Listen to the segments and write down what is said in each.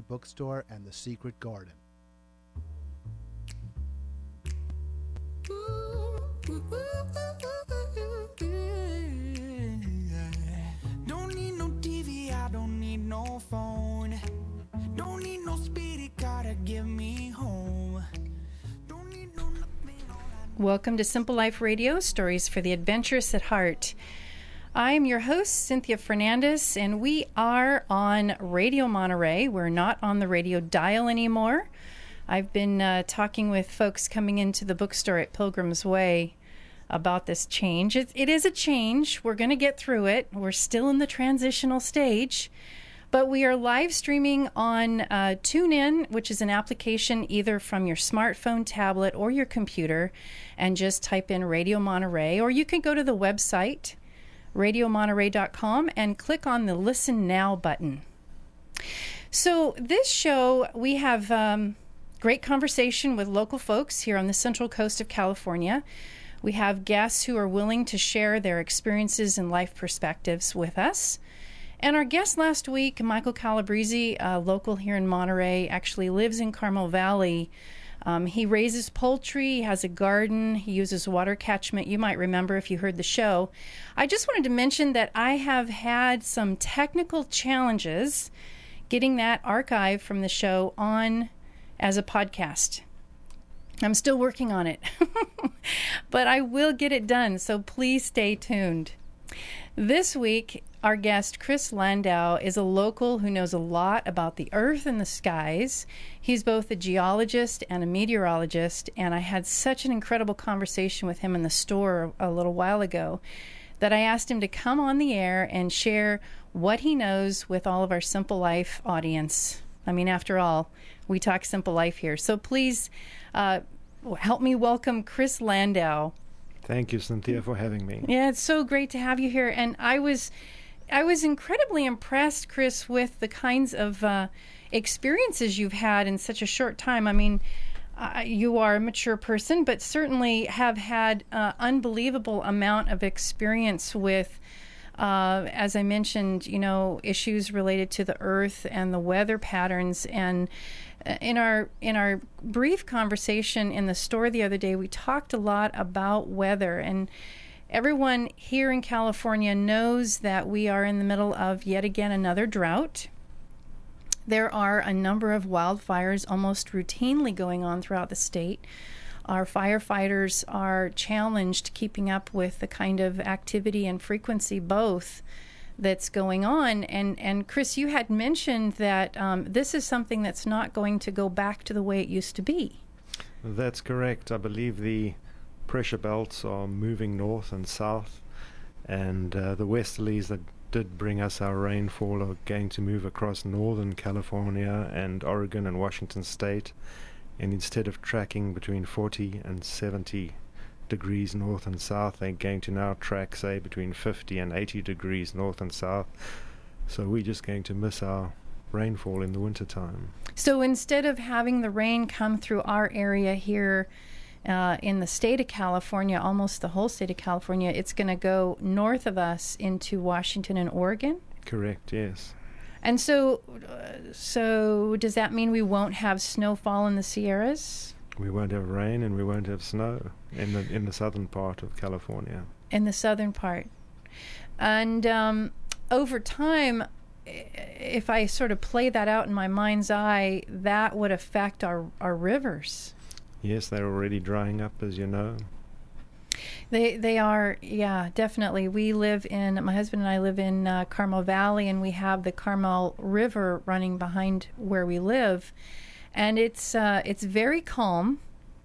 Bookstore and the Secret Garden. Don't need no TV, I don't need no phone. Don't need no spirit car to get me home. Don't need no nothing. Welcome to Simple Life Radio, stories for the adventurous at heart. I'm your host, Cynthia Fernandez, and we are on Radio Monterey. We're not on the radio dial anymore. I've been talking with folks coming into the bookstore at Pilgrim's Way about this change. It is a change. We're going to get through it. We're still in the transitional stage. But we are live streaming on TuneIn, which is an application either from your smartphone, tablet, or your computer, and just type in Radio Monterey. Or you can go to the website, radiomonterey.com, and click on the Listen Now button. So this show, we have great conversation with local folks here on the Central Coast of California. We have guests who are willing to share their experiences and life perspectives with us. And our guest last week, Michael Calabrese, local here in Monterey, actually lives in Carmel Valley. He raises poultry, he has a garden, he uses water catchment. You might remember if you heard the show. I just wanted to mention that I have had some technical challenges getting that archive from the show on as a podcast. I'm still working on it, but I will get it done, so please stay tuned. This week, our guest, Chris Landau, is a local who knows a lot about the earth and the skies. He's both a geologist and a meteorologist, and I had such an incredible conversation with him in the store a little while ago that I asked him to come on the air and share what he knows with all of our Simple Life audience. I mean, after all, we talk Simple Life here. So please help me welcome Chris Landau. Thank you, Cynthia, for having me. Yeah, it's so great to have you here. And I was incredibly impressed, Chris, with the kinds of experiences you've had in such a short time. I mean, you are a mature person, but certainly have had an unbelievable amount of experience with, as I mentioned, issues related to the earth and the weather patterns. And in our brief conversation in the store the other day, we talked a lot about weather, and everyone here in California knows that we are in the middle of yet again another drought. There are a number of wildfires almost routinely going on throughout the state. Our firefighters are challenged keeping up with the kind of activity and frequency both that's going on. And Chris, you had mentioned that this is something that's not going to go back to the way it used to be. That's correct. I believe the pressure belts are moving north and south, and the westerlies that did bring us our rainfall are going to move across northern California and Oregon and Washington state, and instead of tracking between 40 and 70 degrees north and south, they're going to now track, say, between 50 and 80 degrees north and south. So we're just going to miss our rainfall in the wintertime. So instead of having the rain come through our area here in the state of California, almost the whole state of California, it's going to go north of us into Washington and Oregon? Correct, yes. And so does that mean we won't have snowfall in the Sierras? We won't have rain and we won't have snow in the southern part of California. In the southern part. And over time, if I sort of play that out in my mind's eye, that would affect our rivers. Yes, they're already drying up, as you know. They are, yeah, definitely. My husband and I live in Carmel Valley, and we have the Carmel River running behind where we live. And it's very calm.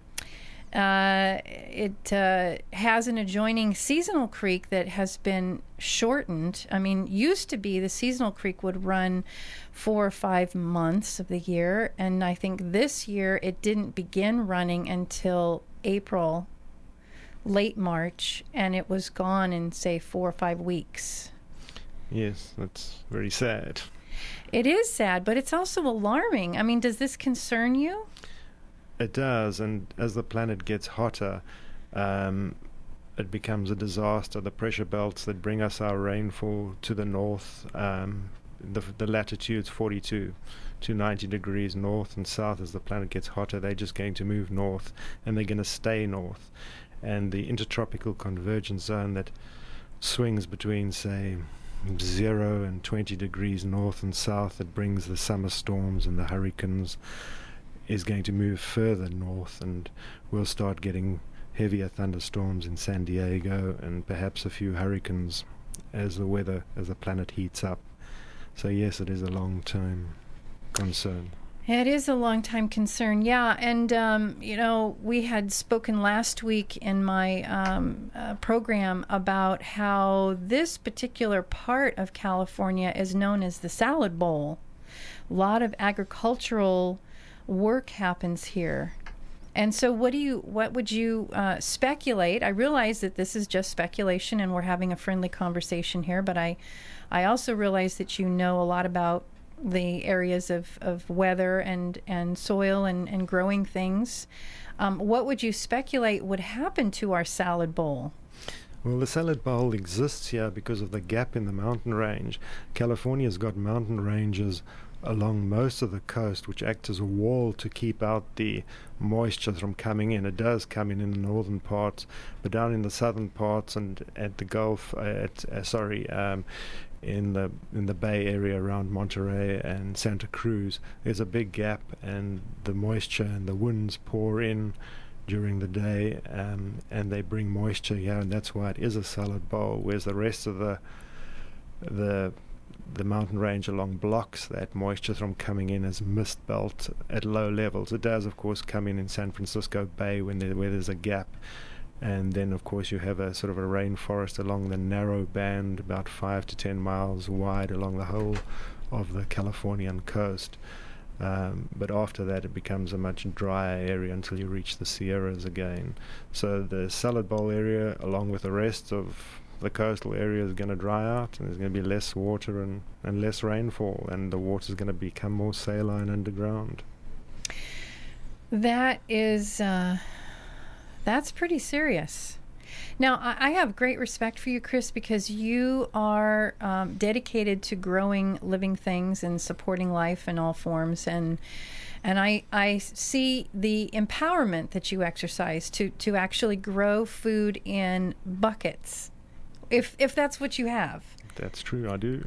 It has an adjoining seasonal creek that has been shortened. I mean, used to be the seasonal creek would run 4 or 5 months of the year, and I think this year it didn't begin running until April, late March, and it was gone in, say, 4 or 5 weeks. Yes, that's very sad. It is sad, but it's also alarming. I mean, does this concern you? It does, and as the planet gets hotter, it becomes a disaster. The pressure belts that bring us our rainfall to the north, the latitude's 42 to 90 degrees north and south. As the planet gets hotter, they're just going to move north, and they're going to stay north. And the intertropical convergence zone that swings between, say, 0 and 20 degrees north and south, that brings the summer storms and the hurricanes, is going to move further north, and we'll start getting heavier thunderstorms in San Diego and perhaps a few hurricanes as the planet heats up. So yes, it is a long-term concern. It is a long-time concern, yeah. And, we had spoken last week in my program about how this particular part of California is known as the Salad Bowl. A lot of agricultural work happens here. And so what would you speculate? I realize that this is just speculation and we're having a friendly conversation here, but I also realize that you know a lot about the areas of weather and soil and growing things. What would you speculate would happen to our salad bowl? Well, the salad bowl exists here because of the gap in the mountain range. California's got mountain ranges along most of the coast, which act as a wall to keep out the moisture from coming in. It does come in the northern parts, but down in the southern parts and at the Gulf, in the Bay Area around Monterey and Santa Cruz, there's a big gap, and the moisture and the winds pour in during the day, and they bring moisture here, and that's why it is a salad bowl. Whereas the rest of the mountain range along blocks that moisture from coming in as mist belt at low levels. It does, of course, come in San Francisco Bay where there's a gap. And then, of course, you have a sort of a rainforest along the narrow band, about 5 to 10 miles wide along the whole of the Californian coast. But after that, it becomes a much drier area until you reach the Sierras again. So the Salad Bowl area, along with the rest of the coastal area, is going to dry out, and there's going to be less water and less rainfall, and the water is going to become more saline underground. That is... That's pretty serious. Now, I have great respect for you, Chris, because you are dedicated to growing living things and supporting life in all forms. And I see the empowerment that you exercise to actually grow food in buckets, if that's what you have. That's true, I do.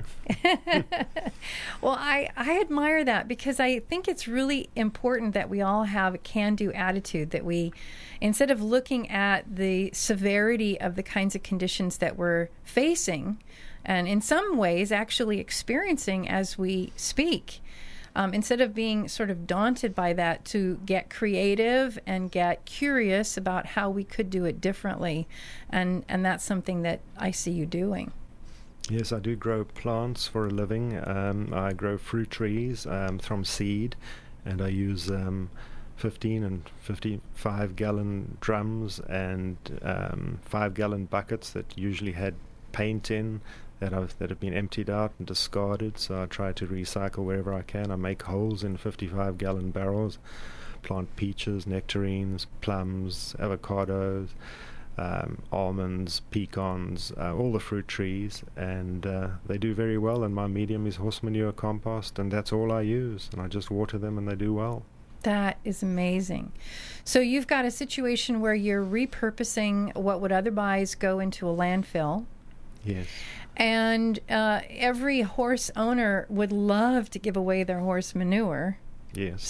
Well, I admire that, because I think it's really important that we all have a can-do attitude, that we, instead of looking at the severity of the kinds of conditions that we're facing, and in some ways actually experiencing as we speak, instead of being sort of daunted by that, to get creative and get curious about how we could do it differently. And that's something that I see you doing. Yes, I do grow plants for a living. I grow fruit trees from seed, and I use 15 and 55-gallon drums and 5-gallon buckets that usually had paint in that have been emptied out and discarded. So I try to recycle wherever I can. I make holes in 55-gallon barrels, plant peaches, nectarines, plums, avocados, almonds, pecans, all the fruit trees, and they do very well. And my medium is horse manure compost, and that's all I use, and I just water them and they do well. That is amazing. So you've got a situation where you're repurposing what would otherwise go into a landfill. Yes. And every horse owner would love to give away their horse manure. Yes.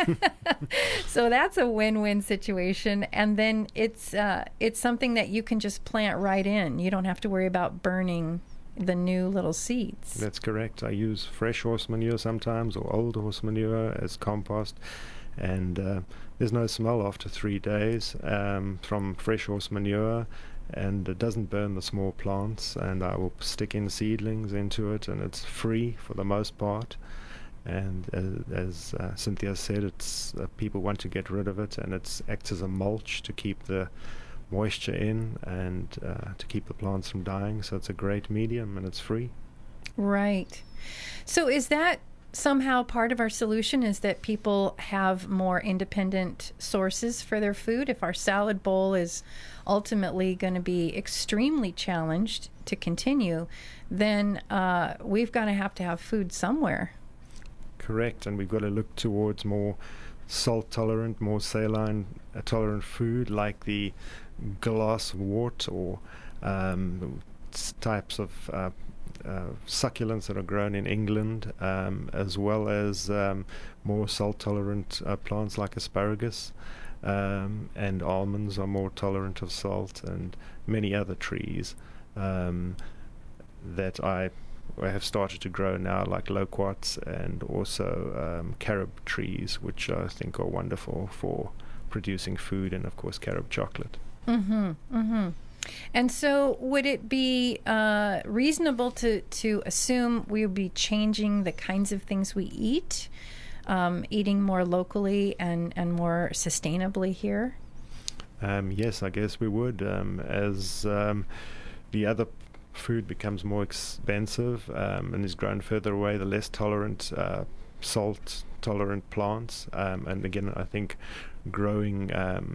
So that's a win-win situation, and then it's something that you can just plant right in. You don't have to worry about burning the new little seeds. That's correct. I use fresh horse manure sometimes, or old horse manure as compost, and there's no smell after 3 days from fresh horse manure, and it doesn't burn the small plants, and I will stick in seedlings into it, and it's free for the most part. And as Cynthia said, it's people want to get rid of it, and it acts as a mulch to keep the moisture in and to keep the plants from dying. So it's a great medium, and it's free. Right. So is that somehow part of our solution, is that people have more independent sources for their food? If our salad bowl is ultimately going to be extremely challenged to continue, then we've got to have food somewhere. Correct, and we've got to look towards more salt tolerant, more saline tolerant food, like the glass wort or types of succulents that are grown in England, as well as more salt tolerant plants like asparagus, and almonds are more tolerant of salt, and many other trees that I have started to grow now, like loquats and also carob trees, which I think are wonderful for producing food, and of course carob chocolate. Mm-hmm. Mm-hmm. And so would it be reasonable to assume we would be changing the kinds of things we eat, eating more locally and more sustainably here? Yes, I guess we would. As the other food becomes more expensive and is grown further away, the less tolerant, salt-tolerant plants. And again, I think growing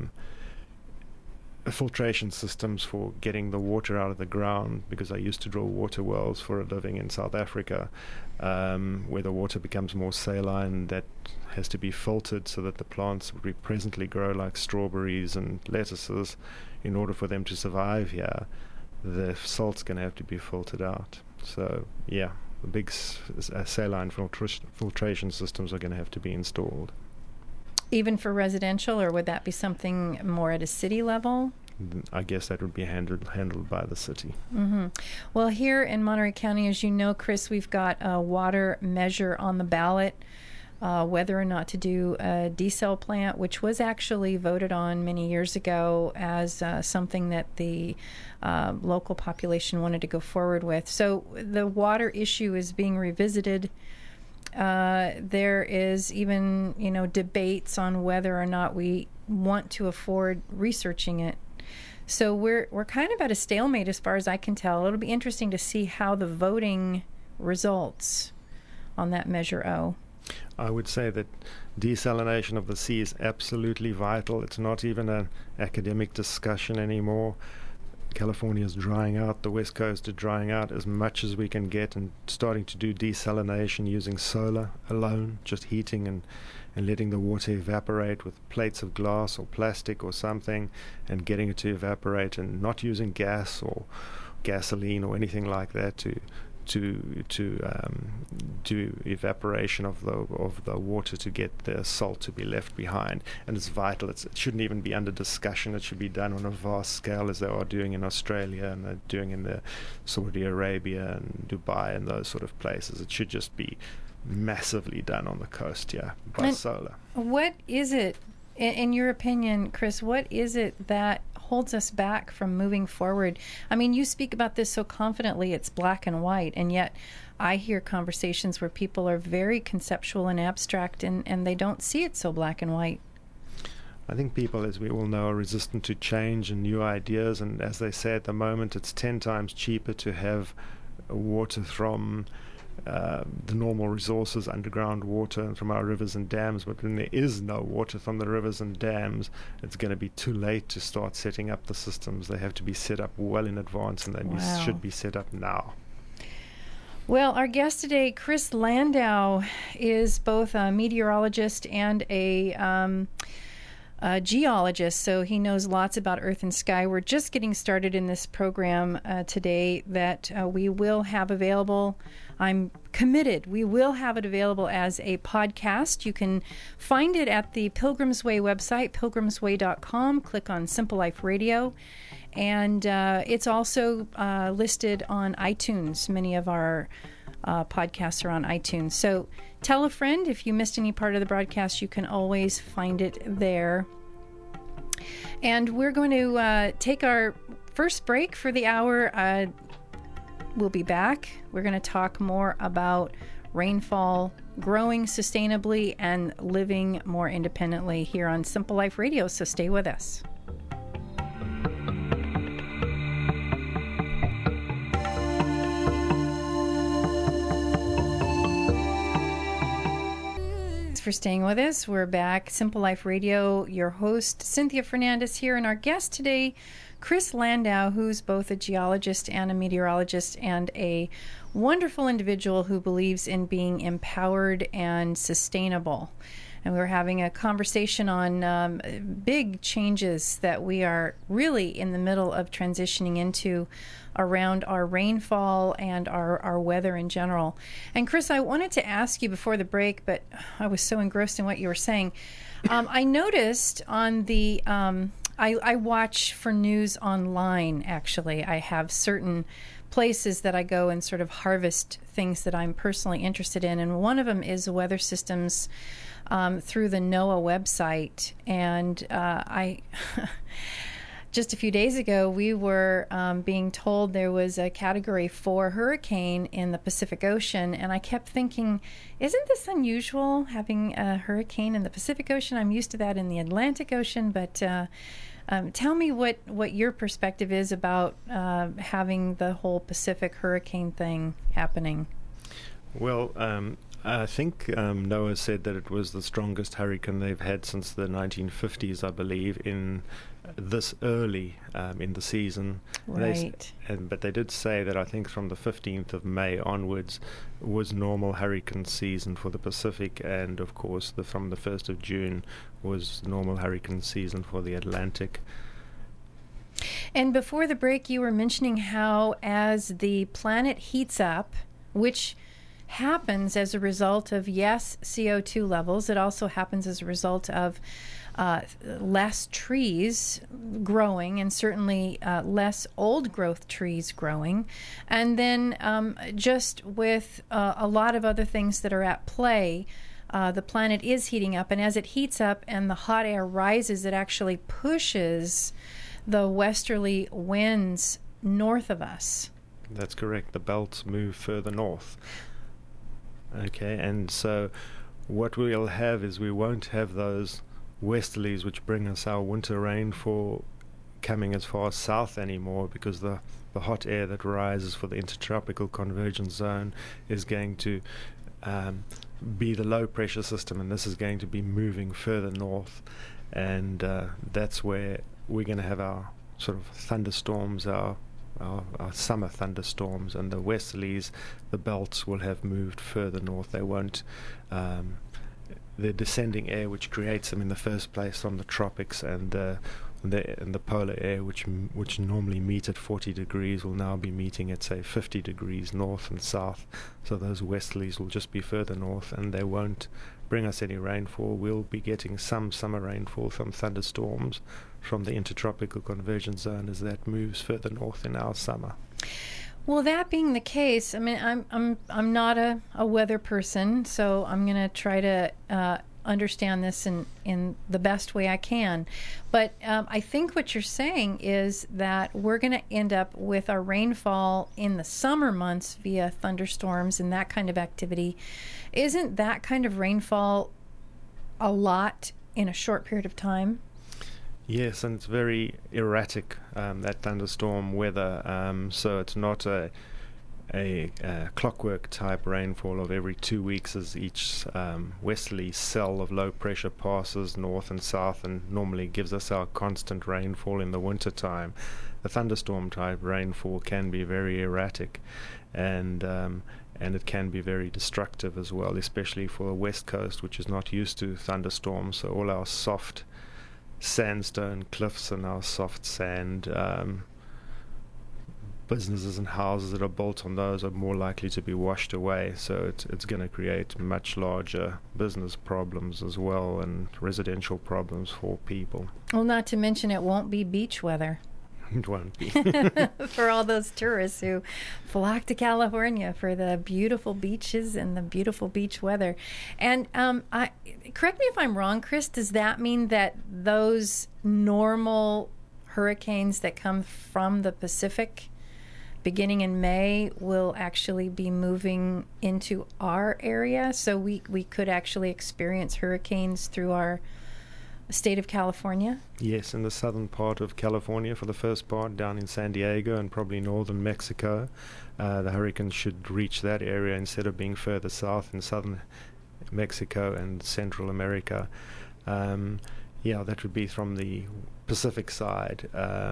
filtration systems for getting the water out of the ground, because I used to draw water wells for a living in South Africa, where the water becomes more saline, that has to be filtered so that the plants we presently grow, like strawberries and lettuces, in order for them to survive here, the salt's going to have to be filtered out. So yeah, the big saline filtration systems are going to have to be installed. Even for residential, or would that be something more at a city level? I guess that would be handled by the city. Mm-hmm. Well, here in Monterey County, as you know, Chris, we've got a water measure on the ballot, whether or not to do a desal plant, which was actually voted on many years ago as something that the local population wanted to go forward with. So the water issue is being revisited. There is even, debates on whether or not we want to afford researching it. So we're kind of at a stalemate as far as I can tell. It'll be interesting to see how the voting results on that Measure O. I would say that desalination of the sea is absolutely vital. It's not even an academic discussion anymore. California is drying out, the West Coast is drying out as much as we can get, and starting to do desalination using solar alone, just heating and letting the water evaporate with plates of glass or plastic or something, and getting it to evaporate, and not using gas or gasoline or anything like that to do evaporation of the water to get the salt to be left behind. And it's vital. It shouldn't even be under discussion. It should be done on a vast scale, as they are doing in Australia and they're doing in the Saudi Arabia and Dubai and those sort of places. It should just be massively done on the coast here by solar. What is it, in your opinion, Chris, what is it that holds us back from moving forward? I mean, you speak about this so confidently, it's black and white, and yet I hear conversations where people are very conceptual and abstract, and they don't see it so black and white. I think people, as we all know, are resistant to change and new ideas, and as they say at the moment, it's 10 times cheaper to have water from the normal resources, underground water, and from our rivers and dams. But when there is no water from the rivers and dams, it's going to be too late to start setting up the systems. They have to be set up well in advance, and they should be set up now. Well, our guest today, Chris Landau, is both a meteorologist and a geologist, so he knows lots about earth and sky. We're just getting started in this program today that we will have available. I'm committed. We will have it available as a podcast. You can find it at the Pilgrim's Way website, pilgrimsway.com. Click on Simple Life Radio. And it's also listed on iTunes. Many of our podcasts are on iTunes. So tell a friend. If you missed any part of the broadcast, you can always find it there. And we're going to take our first break for the hour. We'll be back. We're going to talk more about rainfall, growing sustainably, and living more independently here on Simple Life Radio. So stay with us. For staying with us. We're back. Simple Life Radio, your host, Cynthia Fernandez here, and our guest today, Chris Landau, who's both a geologist and a meteorologist and a wonderful individual who believes in being empowered and sustainable. And we were having a conversation on big changes that we are really in the middle of transitioning into around our rainfall and our weather in general. And Chris, I wanted to ask you before the break, but I was so engrossed in what you were saying. I noticed on the, I watch for news online, actually. I have certain places that I go and sort of harvest things that I'm personally interested in. And one of them is weather systems through the NOAA website. And just a few days ago, we were being told there was a Category 4 hurricane in the Pacific Ocean, and I kept thinking, isn't this unusual, having a hurricane in the Pacific Ocean? I'm used to that in the Atlantic Ocean, but tell me what your perspective is about having the whole Pacific hurricane thing happening. Well, I think NOAA said that it was the strongest hurricane they've had since the 1950s, I believe, in this early in the season. Right. But they did say that I think from the 15th of May onwards was normal hurricane season for the Pacific, and of course from the 1st of June was normal hurricane season for the Atlantic. And before the break, you were mentioning how as the planet heats up, which happens as a result of, yes, CO2 levels. It also happens as a result of less trees growing, and certainly less old growth trees growing. And then just with a lot of other things that are at play, the planet is heating up. And as it heats up and the hot air rises, it actually pushes the westerly winds north of us. That's correct. The belts move further north. Okay, and so what we'll have is we won't have those westerlies which bring us our winter rainfall coming as far south anymore, because the hot air that rises for the intertropical convergence zone is going to be the low pressure system, and this is going to be moving further north, and that's where we're going to have our sort of thunderstorms, our summer thunderstorms, and the westerlies, the belts will have moved further north. They won't, the descending air which creates them in the first place from the tropics and the polar air which normally meet at 40 degrees will now be meeting at, say, 50 degrees north and south. So those westerlies will just be further north, and they won't bring us any rainfall. We'll be getting some summer rainfall, some thunderstorms from the intertropical convergence zone as that moves further north in our summer. Well, that being the case, I mean, I'm not a weather person, so I'm going to try to understand this in the best way I can. But I think what you're saying is that we're going to end up with our rainfall in the summer months via thunderstorms and that kind of activity. Isn't that kind of rainfall a lot in a short period of time? Yes, and it's very erratic, that thunderstorm weather. So it's not a clockwork type rainfall of every 2 weeks as each westerly cell of low pressure passes north and south and normally gives us our constant rainfall in the winter time. The thunderstorm type rainfall can be very erratic, and it can be very destructive as well, especially for the west coast, which is not used to thunderstorms. So all our soft sandstone cliffs and our soft sand businesses and houses that are built on those are more likely to be washed away. So it's going to create much larger business problems as well, and residential problems for people. Well, not to mention it won't be beach weather. It won't be. For all those tourists who flock to California for the beautiful beaches and the beautiful beach weather. And correct me if I'm wrong, Chris, does that mean that those normal hurricanes that come from the Pacific beginning in May will actually be moving into our area? So we could actually experience hurricanes through our state of California? Yes, in the southern part of California for the first part, down in San Diego and probably northern Mexico. The hurricane should reach that area instead of being further south in southern Mexico and Central America. That would be from the Pacific side.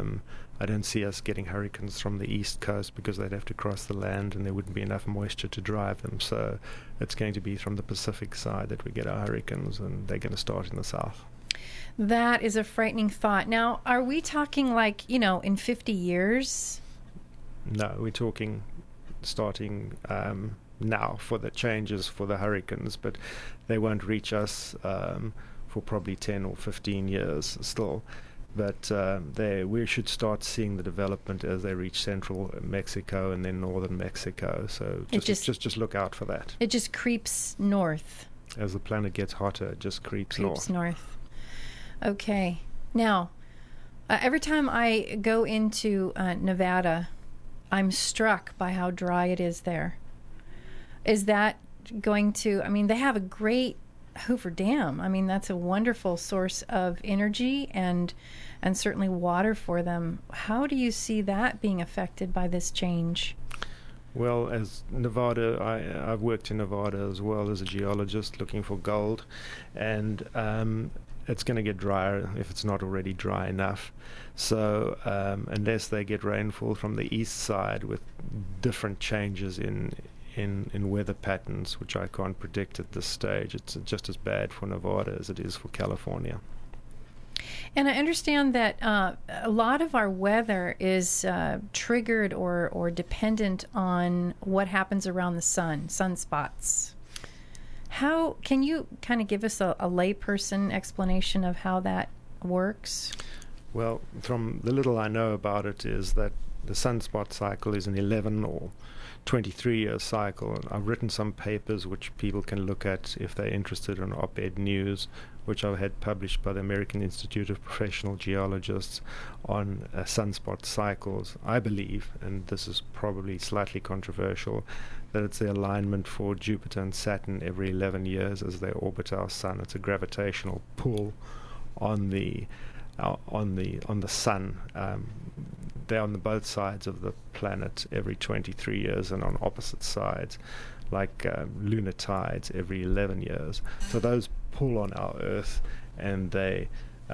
I don't see us getting hurricanes from the east coast because they'd have to cross the land and there wouldn't be enough moisture to drive them. So it's going to be from the Pacific side that we get our hurricanes, and they're going to start in the south. That is a frightening thought. Now, are we talking like, in 50 years? No, we're talking starting now for the changes for the hurricanes, but they won't reach us for probably 10 or 15 years still. But we should start seeing the development as they reach central Mexico and then northern Mexico. So just look out for that. It just creeps north. As the planet gets hotter, it just creeps north. Okay. Now, every time I go into Nevada, I'm struck by how dry it is there. Is that going to, they have a great Hoover Dam. That's a wonderful source of energy and certainly water for them. How do you see that being affected by this change? Well, as Nevada, I've worked in Nevada as well as a geologist looking for gold, and it's going to get drier if it's not already dry enough. So unless they get rainfall from the east side with different changes in weather patterns, which I can't predict at this stage, it's just as bad for Nevada as it is for California. And I understand that a lot of our weather is triggered or dependent on what happens around the sun, sunspots. How can you kind of give us a layperson explanation of how that works? Well, from the little I know about it is that the sunspot cycle is an 11 or 23-year cycle. And I've written some papers which people can look at if they're interested in op-ed news, which I've had published by the American Institute of Professional Geologists on sunspot cycles. I believe, and this is probably slightly controversial, that it's the alignment for Jupiter and Saturn every 11 years as they orbit our sun. It's a gravitational pull on the sun. They're on both sides of the planet every 23 years and on opposite sides, like lunar tides every 11 years. So those pull on our Earth, and they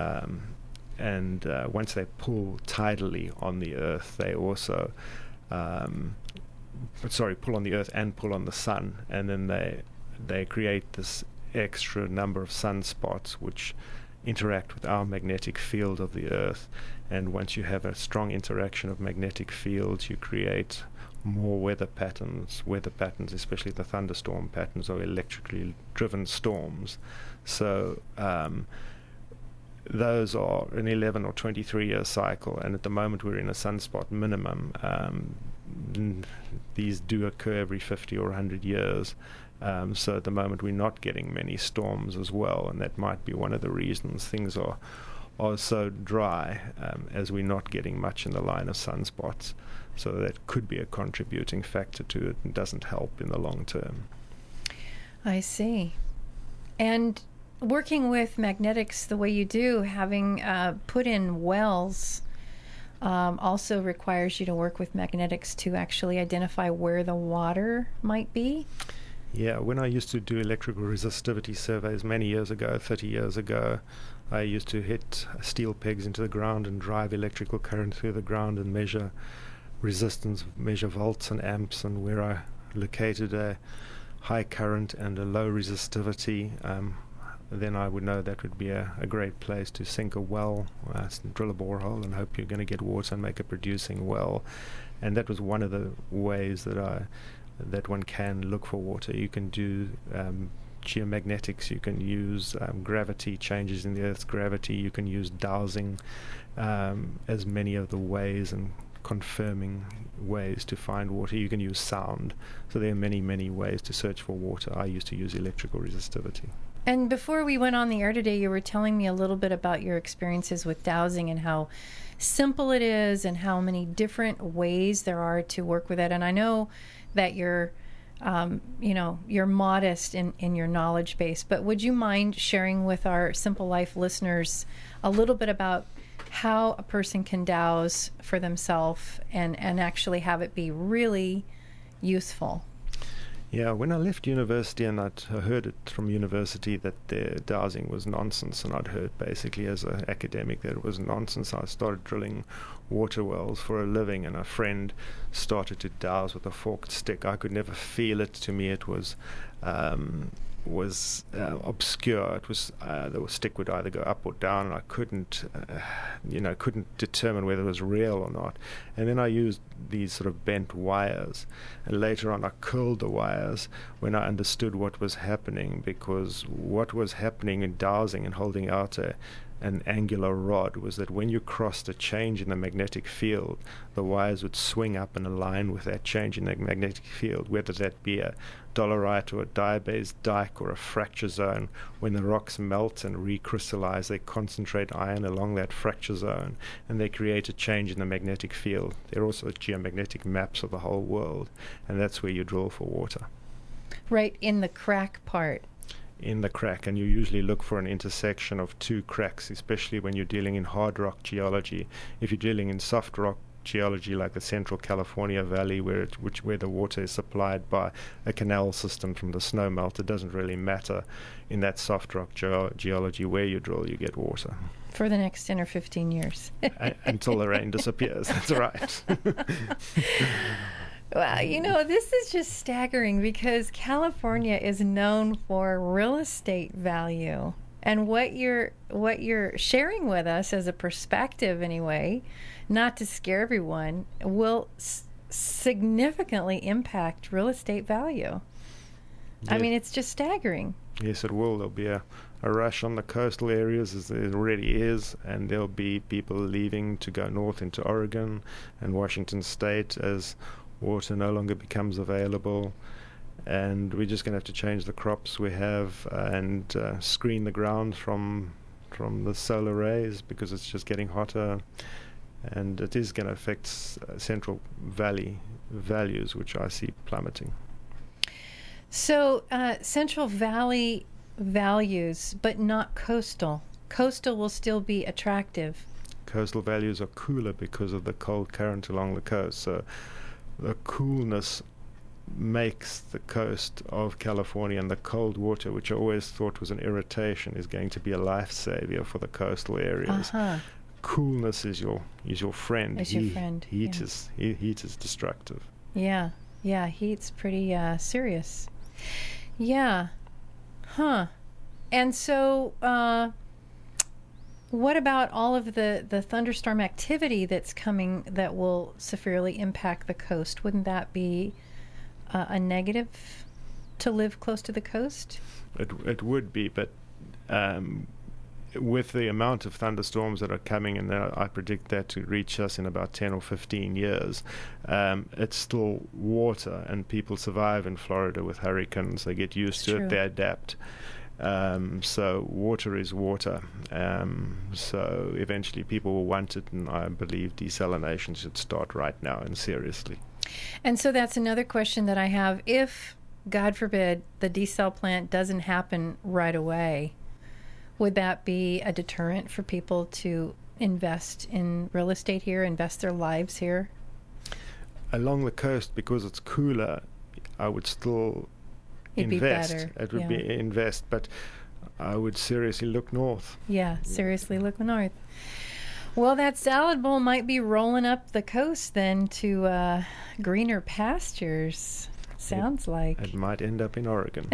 once they pull tidally on the Earth, they also pull on the Earth and pull on the sun, and then they create this extra number of sunspots which interact with our magnetic field of the Earth. And once you have a strong interaction of magnetic fields, you create more weather patterns, especially the thunderstorm patterns or electrically driven storms. So those are an 11 or 23-year cycle, and at the moment we're in a sunspot minimum. These do occur every 50 or 100 years. So at the moment we're not getting many storms as well, and that might be one of the reasons things are so dry, as we're not getting much in the line of sunspots. So that could be a contributing factor to it and doesn't help in the long term. I see. And working with magnetics the way you do, having put in wells, also requires you to work with magnetics to actually identify where the water might be? Yeah, when I used to do electrical resistivity surveys many years ago, 30 years ago, I used to hit steel pegs into the ground and drive electrical current through the ground and measure resistance, measure volts and amps, and where I located a high current and a low resistivity, then I would know that would be a great place to sink a well, drill a borehole, and hope you're going to get water and make a producing well. And that was one of the ways that one can look for water. You can do geomagnetics, you can use gravity, changes in the Earth's gravity, you can use dowsing as many of the ways and confirming ways to find water. You can use sound. So there are many, many ways to search for water. I used to use electrical resistivity. And before we went on the air today, you were telling me a little bit about your experiences with dowsing and how simple it is and how many different ways there are to work with it. And I know that you're modest in your knowledge base, but would you mind sharing with our Simple Life listeners a little bit about how a person can dowse for themselves and actually have it be really useful? Yeah, when I left university and I'd heard it from university that the dowsing was nonsense, and I'd heard basically as an academic that it was nonsense, I started drilling water wells for a living, and a friend started to dowse with a forked stick. I could never feel it. To me it was obscure. It was the stick would either go up or down, and I couldn't determine whether it was real or not. And then I used these sort of bent wires, and later on I curled the wires when I understood what was happening, because what was happening in dowsing and holding out an angular rod was that when you crossed a change in the magnetic field, the wires would swing up and align with that change in the magnetic field, whether that be a dolerite or a diabase dike or a fracture zone. When the rocks melt and recrystallize, they concentrate iron along that fracture zone, and they create a change in the magnetic field. They're also geomagnetic maps of the whole world, and that's where you drill for water. Right in the crack part. In the crack, and you usually look for an intersection of two cracks, especially when you're dealing in hard rock geology. If you're dealing in soft rock geology like the Central California Valley, where the water is supplied by a canal system from the snow melt, it doesn't really matter. In that soft rock geology, where you drill, you get water for the next 10 or 15 years until the rain disappears. That's right. Well, this is just staggering, because California is known for real estate value, and what you're sharing with us as a perspective, anyway, not to scare everyone, will significally impact real estate value. Yes. I mean, it's just staggering. Yes, it will. There'll be a rush on the coastal areas, as there already is, and there'll be people leaving to go north into Oregon and Washington State as water no longer becomes available, and we're just going to have to change the crops we have and screen the ground from the solar rays, because it's just getting hotter, and it is going to affect Central Valley values, which I see plummeting. So Central Valley values, but not coastal. Coastal will still be attractive. Coastal values are cooler because of the cold current along the coast, so the coolness makes the coast of California, and the cold water, which I always thought was an irritation, is going to be a lifesaver for the coastal areas. Coolness is your friend. Is your friend. Heat is destructive. Yeah, heat's pretty serious. Yeah. And so what about all of the thunderstorm activity that's coming that will severely impact the coast? Wouldn't that be a negative to live close to the coast? It would be, but with the amount of thunderstorms that are coming, and I predict that to reach us in about 10 or 15 years, it's still water, and people survive in Florida with hurricanes. They get used to it, they adapt. So water is water. So eventually people will want it, and I believe desalination should start right now, and seriously. And so that's another question that I have. If, God forbid, the desal plant doesn't happen right away, would that be a deterrent for people to invest in real estate here, invest their lives here? Along the coast, because it's cooler, I would still invest. It would be invest, but I would seriously look north. Yeah, seriously look north. Well, that salad bowl might be rolling up the coast then to greener pastures. Sounds like. It might end up in Oregon.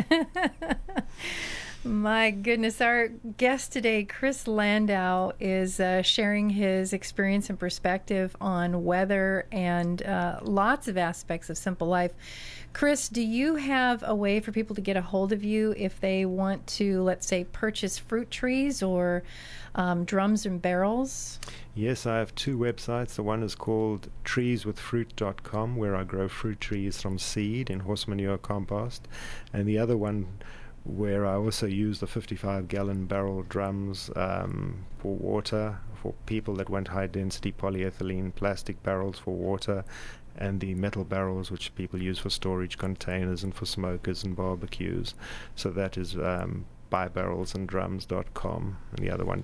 My goodness. Our guest today, Chris Landau, is sharing his experience and perspective on weather and lots of aspects of simple life. Chris, do you have a way for people to get a hold of you if they want to, let's say, purchase fruit trees or drums and barrels? Yes, I have two websites. The one is called treeswithfruit.com, where I grow fruit trees from seed in horse manure compost, and the other one where I also use the 55-gallon barrel drums for water, for people that want high-density polyethylene plastic barrels for water, and the metal barrels which people use for storage containers and for smokers and barbecues. So that is buybarrelsanddrums.com, and the other one,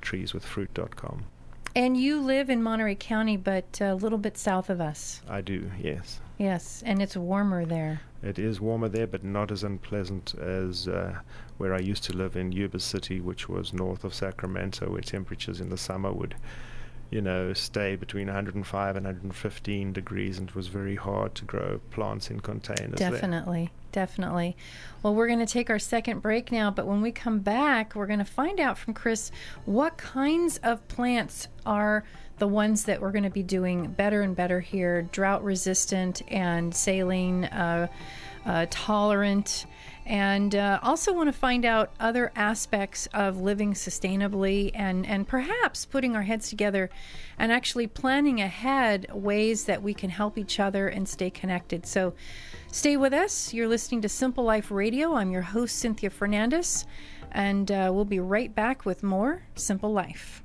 treeswithfruit.com. And you live in Monterey County, but a little bit south of us. I do, yes. Yes, and it's warmer there. It is warmer there, but not as unpleasant as where I used to live in Yuba City, which was north of Sacramento, where temperatures in the summer would, stay between 105 and 115 degrees, and it was very hard to grow plants in containers there. Definitely. Well, we're going to take our second break now, but when we come back, we're going to find out from Chris what kinds of plants are the ones that we're going to be doing better and better here, drought resistant and saline tolerant. And also want to find out other aspects of living sustainably and perhaps putting our heads together and actually planning ahead ways that we can help each other and stay connected. So stay with us. You're listening to Simple Life Radio. I'm your host, Cynthia Fernandez, and we'll be right back with more Simple Life.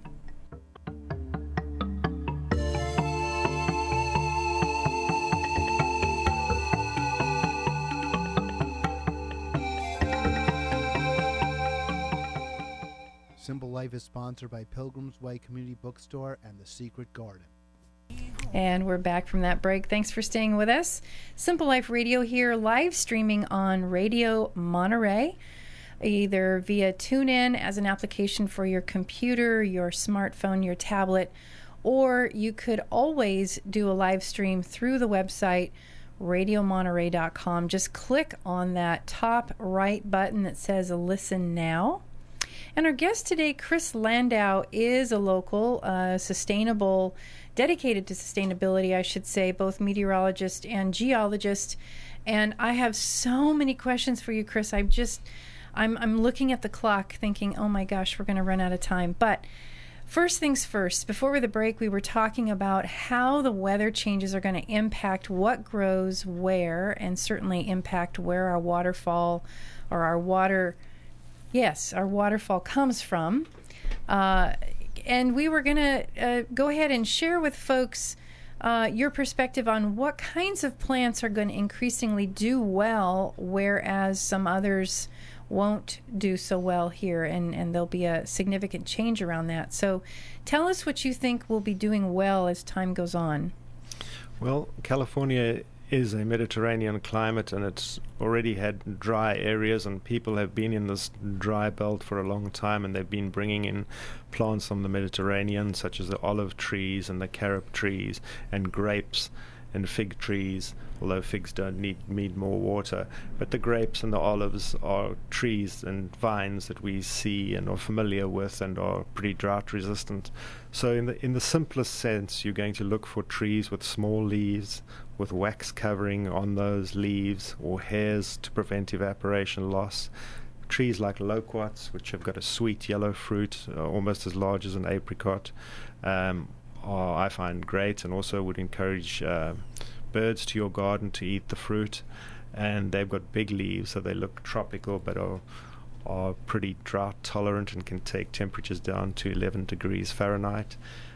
Simple Life is sponsored by Pilgrim's Way Community Bookstore and The Secret Garden. And we're back from that break. Thanks for staying with us. Simple Life Radio here, live streaming on Radio Monterey, either via TuneIn as an application for your computer, your smartphone, your tablet, or you could always do a live stream through the website radiomonterey.com. Just click on that top right button that says Listen Now. And our guest today, Chris Landau, is a local, sustainable, dedicated to sustainability, I should say, both meteorologist and geologist. And I have so many questions for you, Chris. I'm looking at the clock thinking, oh my gosh, we're going to run out of time. But first things first, before the break, we were talking about how the weather changes are going to impact what grows where, and certainly impact where our waterfall or our waterfall comes from. And we were going to go ahead and share with folks your perspective on what kinds of plants are going to increasingly do well, whereas some others won't do so well here, and there'll be a significant change around that. So tell us what you think will be doing well as time goes on. Well, California is a Mediterranean climate, and it's already had dry areas, and people have been in this dry belt for a long time, and they've been bringing in plants from the Mediterranean, such as the olive trees and the carob trees and grapes and fig trees, although figs don't need more water. But the grapes and the olives are trees and vines that we see and are familiar with and are pretty drought resistant. So in the simplest sense, you're going to look for trees with small leaves, with wax covering on those leaves, or hairs to prevent evaporation loss. Trees like loquats, which have got a sweet yellow fruit, almost as large as an apricot, I find great, and also would encourage birds to your garden to eat the fruit. And they've got big leaves, so they look tropical, but are pretty drought tolerant and can take temperatures down to 11 degrees Fahrenheit.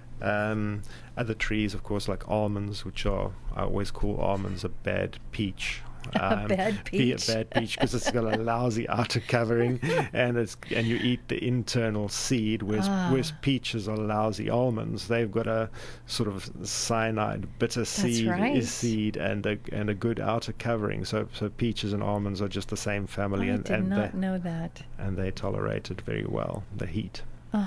Other trees, of course, like almonds, which I always call almonds a bad peach. A bad peach. A bad peach because it's got a lousy outer covering, and you eat the internal seed. Whereas peaches are lousy almonds. They've got a sort of cyanide, bitter seed and a good outer covering. So peaches and almonds are just the same family, I did not know that. And they tolerate it very well, the heat.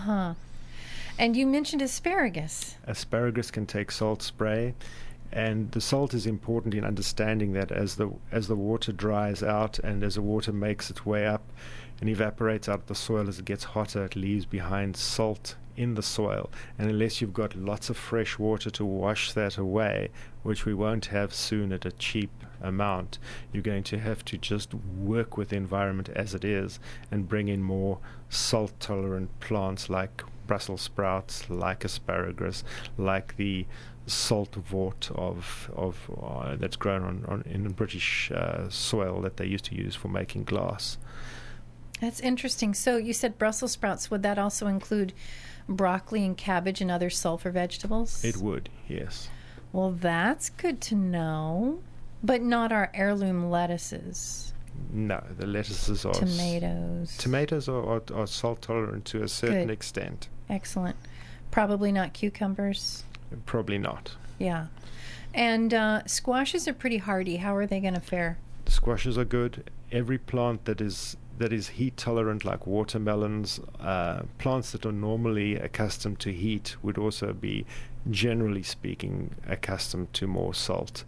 And you mentioned asparagus. Asparagus can take salt spray. And the salt is important in understanding that as the water dries out and as the water makes its way up and evaporates out of the soil as it gets hotter, it leaves behind salt in the soil. And unless you've got lots of fresh water to wash that away, which we won't have soon at a cheap amount, you're going to have to just work with the environment as it is and bring in more salt-tolerant plants like Brussels sprouts, like asparagus, like the saltwort that's grown in British soil that they used to use for making glass. That's interesting. So you said Brussels sprouts. Would that also include broccoli and cabbage and other sulfur vegetables? It would, yes. Well, that's good to know. But not our heirloom lettuces. No, the lettuces are... Tomatoes. Tomatoes are salt tolerant to a certain extent. Excellent. Probably not cucumbers. Probably not. Yeah. And squashes are pretty hardy. How are they going to fare? Squashes are good. Every plant that is heat tolerant, like watermelons, plants that are normally accustomed to heat would also be, generally speaking, accustomed to more salt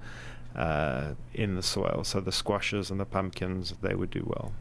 in the soil. So the squashes and the pumpkins, they would do well.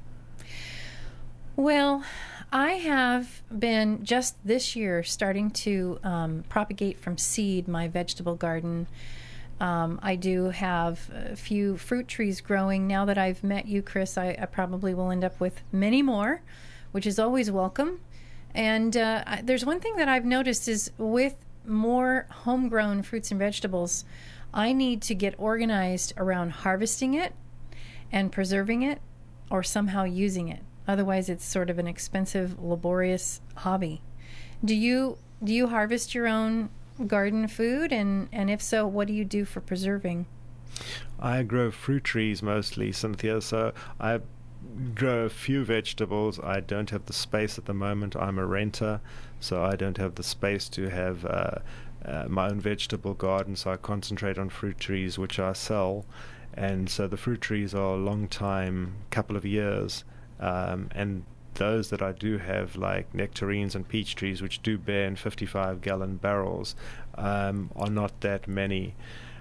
Well, I have been just this year starting to propagate from seed my vegetable garden. I do have a few fruit trees growing. Now that I've met you, Chris, I probably will end up with many more, which is always welcome. And there's one thing that I've noticed is with more homegrown fruits and vegetables, I need to get organized around harvesting it and preserving it or somehow using it. Otherwise, it's sort of an expensive, laborious hobby. Do you harvest your own garden food? And if so, what do you do for preserving? I grow fruit trees mostly, Cynthia, so I grow a few vegetables. I don't have the space at the moment. I'm a renter, so I don't have the space to have my own vegetable garden, so I concentrate on fruit trees, which I sell. And so the fruit trees are a long time, couple of years. And those that I do have, like nectarines and peach trees, which do bear in 55-gallon barrels, are not that many.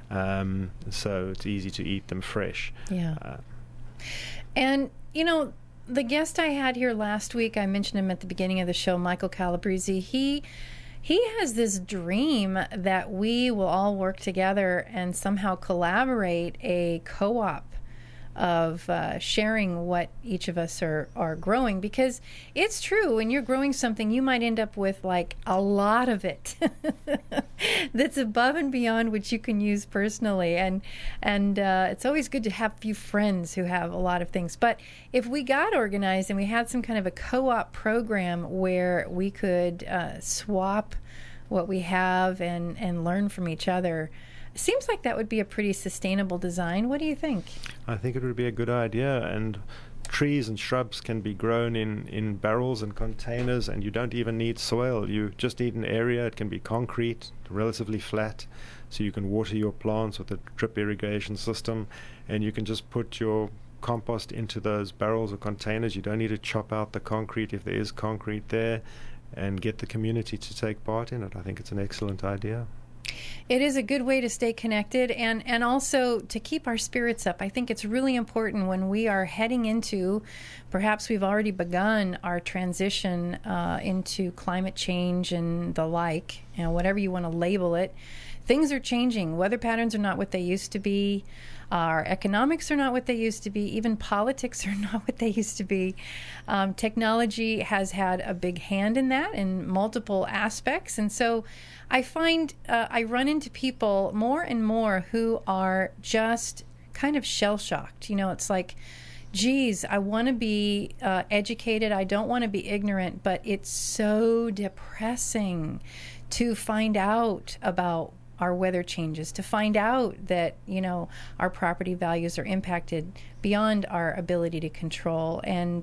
So it's easy to eat them fresh. Yeah. And, you know, the guest I had here last week, I mentioned him at the beginning of the show, Michael Calabrese. He has this dream that we will all work together and somehow collaborate a co-op of sharing what each of us are growing, because it's true, when you're growing something, you might end up with like a lot of it that's above and beyond what you can use personally, and it's always good to have a few friends who have a lot of things. But if we got organized and we had some kind of a co-op program where we could swap what we have and learn from each other, seems like that would be a pretty sustainable design. What do you think? I think it would be a good idea, and trees and shrubs can be grown in barrels and containers, and you don't even need soil. You just need an area. It can be concrete, relatively flat, so you can water your plants with a drip irrigation system, and you can just put your compost into those barrels or containers. You don't need to chop out the concrete if there is concrete there, and get the community to take part in it. I think it's an excellent idea. It is a good way to stay connected and also to keep our spirits up. I think it's really important when we are heading into, perhaps we've already begun our transition into climate change and the like, you know, whatever you want to label it. Things are changing. Weather patterns are not what they used to be. Our economics are not what they used to be. Even politics are not what they used to be. Technology has had a big hand in that in multiple aspects. And so I find I run into people more and more who are just kind of shell-shocked. You know, it's like, geez, I want to be educated. I don't want to be ignorant, but it's so depressing to find out about our weather changes, to find out that, you know, our property values are impacted beyond our ability to control. And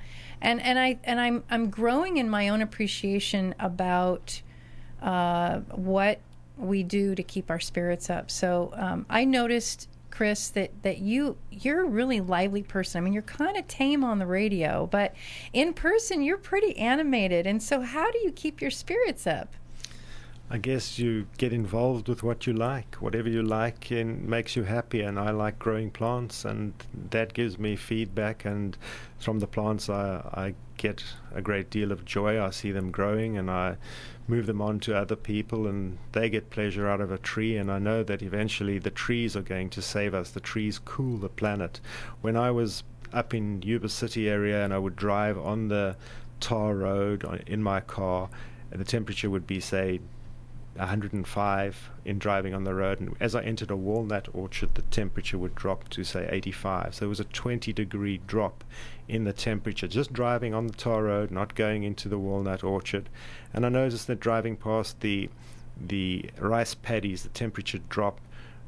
I'm growing in my own appreciation about what we do to keep our spirits up. So I noticed, Chris, that you're a really lively person. I mean, you're kind of tame on the radio, but in person you're pretty animated. And so how do you keep your spirits up? I guess you get involved with what you like. Whatever you like and makes you happy, and I like growing plants, and that gives me feedback, and from the plants I get a great deal of joy. I see them growing and I move them on to other people, and they get pleasure out of a tree, and I know that eventually the trees are going to save us. The trees cool the planet. When I was up in Yuba City area and I would drive on the tar road in my car, the temperature would be, say, 105 in driving on the road, and as I entered a walnut orchard the temperature would drop to, say, 85. So it was a 20-degree drop in the temperature just driving on the tar road, not going into the walnut orchard. And I noticed that driving past the rice paddies, the temperature dropped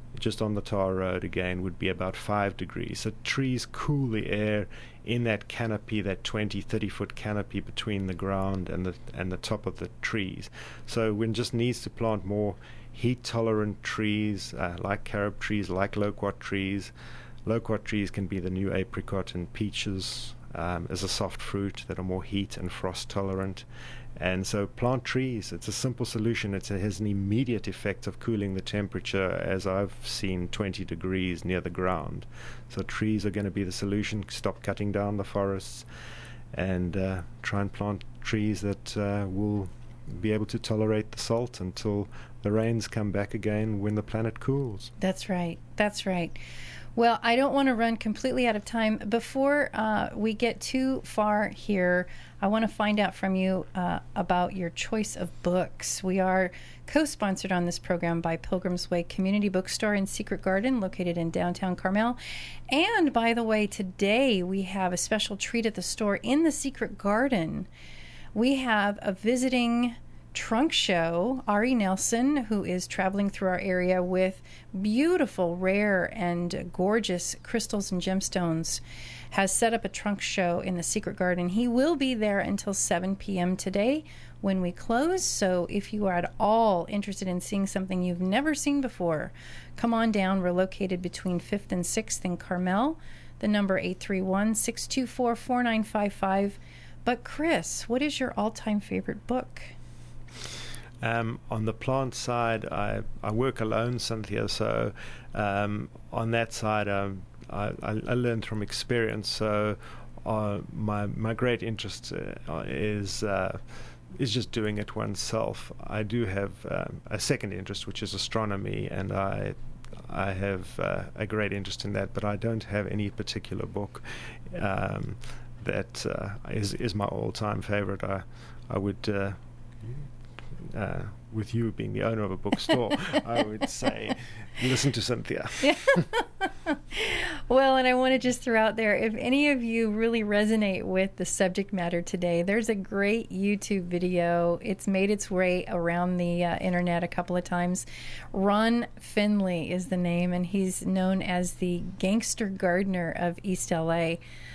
just on the tar road again, would be about 5 degrees. So trees cool the air in that canopy, that 20-30 foot canopy between the ground and the top of the trees. So one just needs to plant more heat tolerant trees, like carob trees, like loquat trees. Loquat trees can be the new apricot and peaches as a soft fruit that are more heat and frost tolerant. And so plant trees. It's a simple solution. It has an immediate effect of cooling the temperature, as I've seen, 20 degrees near the ground. So trees are going to be the solution. Stop cutting down the forests and try and plant trees that will be able to tolerate the salt until the rains come back again when the planet cools. That's right. That's right. Well, I don't want to run completely out of time. Before we get too far here, I want to find out from you about your choice of books. We are co-sponsored on this program by Pilgrim's Way Community Bookstore and Secret Garden, located in downtown Carmel. And by the way, today we have a special treat at the store in the Secret Garden. We have a visiting trunk show. Ari Nelson, who is traveling through our area with beautiful, rare, and gorgeous crystals and gemstones, has set up a trunk show in the Secret Garden. He will be there until 7 p.m. today when we close. So if you are at all interested in seeing something you've never seen before, come on down. We're located between 5th and 6th in Carmel. The number 831-624-4955. But Chris, what is your all-time favorite book? On the plant side, I work alone, Cynthia, so on that side I learned from experience. So my great interest is just doing it oneself. I do have a second interest, which is astronomy, and I have a great interest in that, but I don't have any particular book that is my all-time favorite. I would with you being the owner of a bookstore, I would say listen to Cynthia. Well, and I want to just throw out there, if any of you really resonate with the subject matter today, there's a great YouTube video. It's made its way around the internet a couple of times. Ron Finley is the name, and he's known as the gangster gardener of East LA.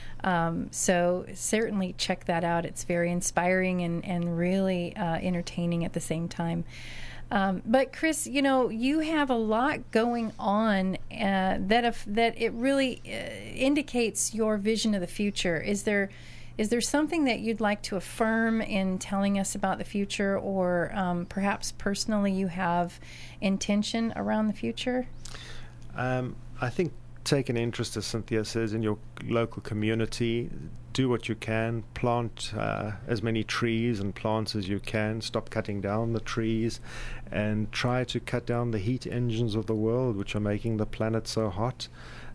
So certainly check that out. It's very inspiring and really entertaining at the same time. But Chris, you have a lot going on that it really indicates your vision of the future. Is there something that you'd like to affirm in telling us about the future, or perhaps personally you have intention around the future? I think take an interest, as Cynthia says, in your local community. Do what you can. Plant as many trees and plants as you can. Stop cutting down the trees, and try to cut down the heat engines of the world, which are making the planet so hot.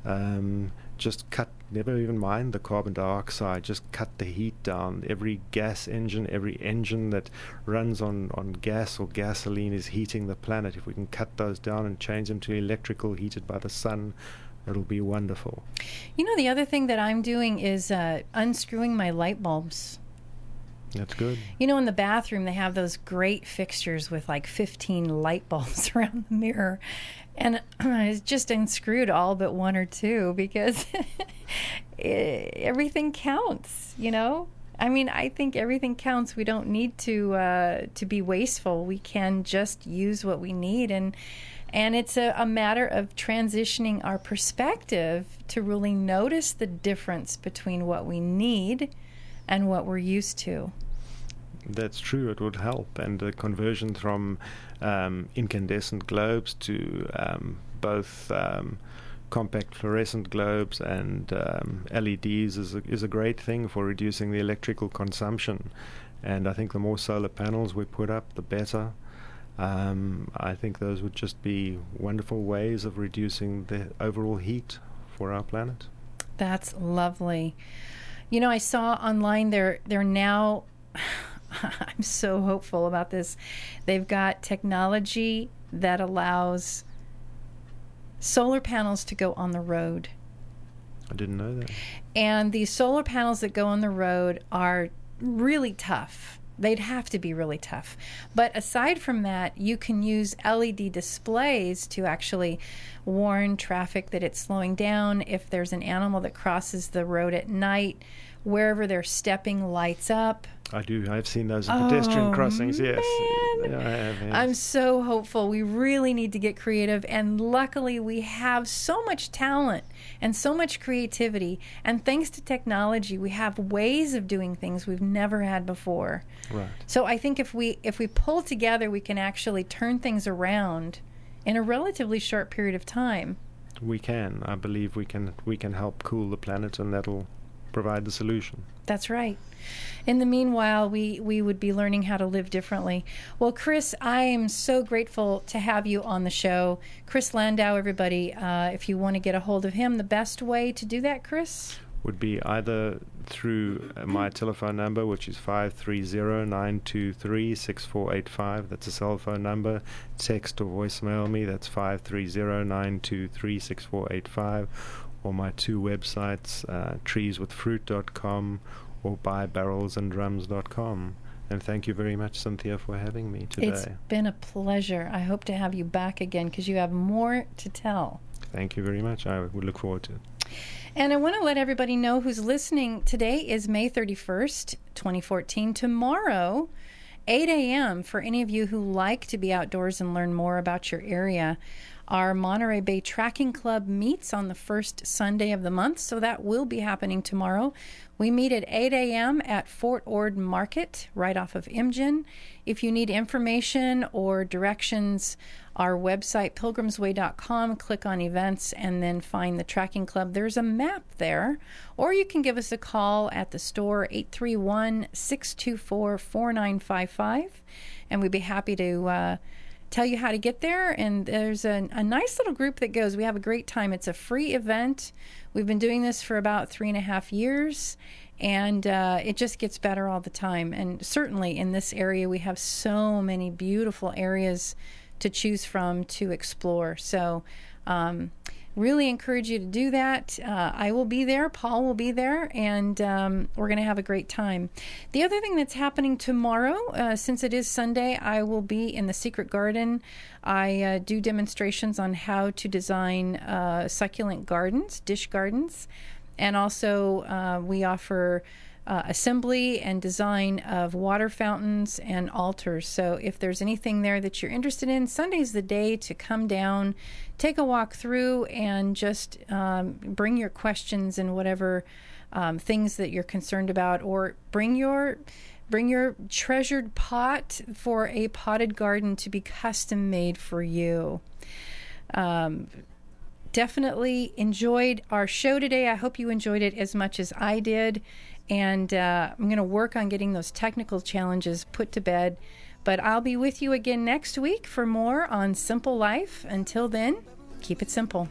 Just cut, never even mind the carbon dioxide, just cut the heat down. Every gas engine, every engine that runs on gas or gasoline is heating the planet. If we can cut those down and change them to electrical, heated by the sun, it'll be wonderful. The other thing that I'm doing is unscrewing my light bulbs. That's good. In the bathroom, they have those great fixtures with like 15 light bulbs around the mirror. And I just unscrewed all but one or two because everything counts, I think everything counts. We don't need to be wasteful. We can just use what we need. And it's a matter of transitioning our perspective to really notice the difference between what we need and what we're used to. That's true. It would help. And the conversion from incandescent globes to both compact fluorescent globes and LEDs is a great thing for reducing the electrical consumption. And I think the more solar panels we put up, the better. I think those would just be wonderful ways of reducing the overall heat for our planet. That's lovely. I saw online they're now I'm so hopeful about this. They've got technology that allows solar panels to go on the road. I didn't know that. And these solar panels that go on the road are really tough. They'd have to be really tough. But aside from that, you can use LED displays to actually warn traffic that it's slowing down. If there's an animal that crosses the road at night, wherever they're stepping lights up. I do. I've seen those at pedestrian crossings, yes. Man. Yeah, I have, yes. I'm so hopeful. We really need to get creative, and luckily we have so much talent and so much creativity, and thanks to technology we have ways of doing things we've never had before. Right. So I think if we pull together, we can actually turn things around in a relatively short period of time. We can. I believe we can help cool the planet, and that'll provide the solution. That's right. In the meanwhile, we would be learning how to live differently. Well, Chris, I am so grateful to have you on the show. Chris Landau, everybody, if you want to get a hold of him, the best way to do that, Chris? Would be either through my telephone number, which is 530-923-6485. That's a cell phone number. Text or voicemail me. That's 530-923-6485. Or my two websites, treeswithfruit.com or buybarrelsanddrams.com. And thank you very much, Cynthia, for having me today. It's been a pleasure. I hope to have you back again because you have more to tell. Thank you very much. I would look forward to it. And I want to let everybody know who's listening. Today is May 31st, 2014. Tomorrow, 8 a.m., for any of you who like to be outdoors and learn more about your area, our Monterey Bay Tracking Club meets on the first Sunday of the month, so that will be happening tomorrow. We meet at 8 a.m. at Fort Ord Market, right off of Imgen. If you need information or directions, our website, pilgrimsway.com, click on events and then find the Tracking Club. There's a map there, or you can give us a call at the store, 831-624-4955, and we'd be happy to tell you how to get there. And there's a nice little group that goes. We have a great time. It's a free event. We've been doing this for about 3.5 years, and it just gets better all the time. And certainly in this area, we have so many beautiful areas to choose from to explore. So really encourage you to do that. I will be there. Paul will be there, and we're going to have a great time. The other thing that's happening tomorrow, since it is Sunday, I will be in the Secret Garden. I do demonstrations on how to design succulent gardens, dish gardens, and also we offer assembly and design of water fountains and altars. So if there's anything there that you're interested in, Sunday's the day to come down, take a walk through, and just bring your questions and whatever things that you're concerned about, or bring your treasured pot for a potted garden to be custom made for you. Definitely enjoyed our show today. I hope you enjoyed it as much as I did. And I'm going to work on getting those technical challenges put to bed. But I'll be with you again next week for more on Simple Life. Until then, keep it simple.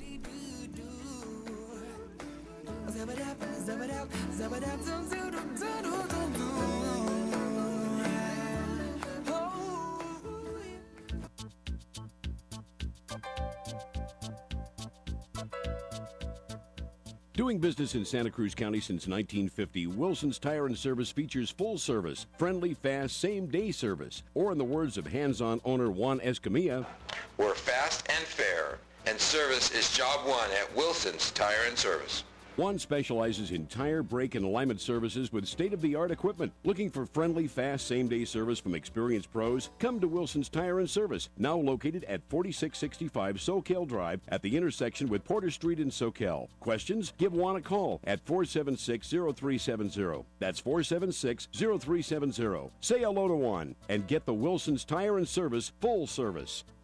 Doing business in Santa Cruz County since 1950, Wilson's Tire and Service features full service, friendly, fast, same-day service. Or in the words of hands-on owner Juan Escamilla, we're fast and fair, and service is job one at Wilson's Tire and Service. Juan specializes in tire, brake, and alignment services with state-of-the-art equipment. Looking for friendly, fast, same-day service from experienced pros? Come to Wilson's Tire and Service, now located at 4665 Soquel Drive at the intersection with Porter Street in Soquel. Questions? Give Juan a call at 476-0370. That's 476-0370. Say hello to Juan and get the Wilson's Tire and Service full service.